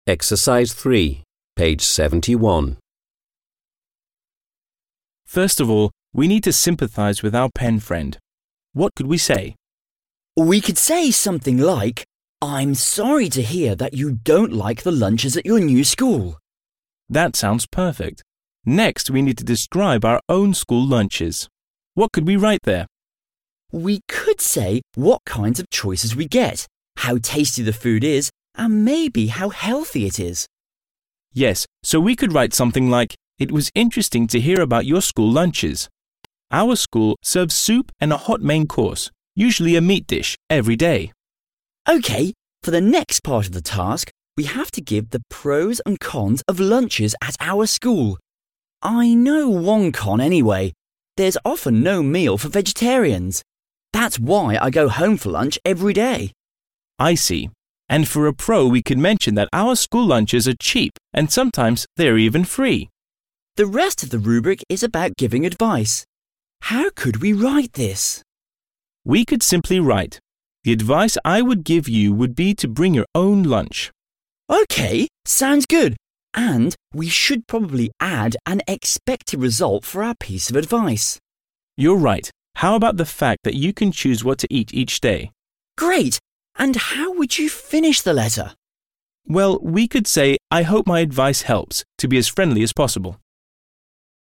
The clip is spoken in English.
Exercise 3, page 71. First of all, we need to sympathize with our pen friend. What could we say? We could say something like, "I'm sorry to hear that you don't like the lunches at your new school." That sounds perfect. Next, we need to describe our own school lunches. What could we write there? We could say what kinds of choices we get, how tasty the food is, and maybe how healthy it is. Yes, so we could write something like, "It was interesting to hear about your school lunches. Our school serves soup and a hot main course, usually a meat dish, every day." OK, for the next part of the task, we have to give the pros and cons of lunches at our school. I know one con anyway. There's often no meal for vegetarians. That's why I go home for lunch every day. I see. And for a pro, we could mention that our school lunches are cheap and sometimes they're even free. The rest of the rubric is about giving advice. How could we write this? We could simply write, "The advice I would give you would be to bring your own lunch." OK, sounds good. And we should probably add an expected result for our piece of advice. You're right. How about the fact that you can choose what to eat each day? Great! And how would you finish the letter? Well, we could say, "I hope my advice helps," to be as friendly as possible.